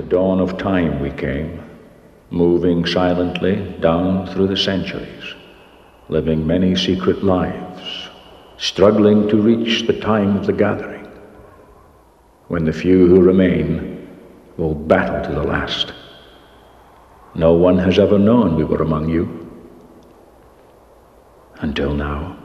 dawn of time we came, moving silently down through the centuries, living many secret lives, struggling to reach the time of the gathering, when the few who remain will battle to the last. No one has ever known we were among you, until now.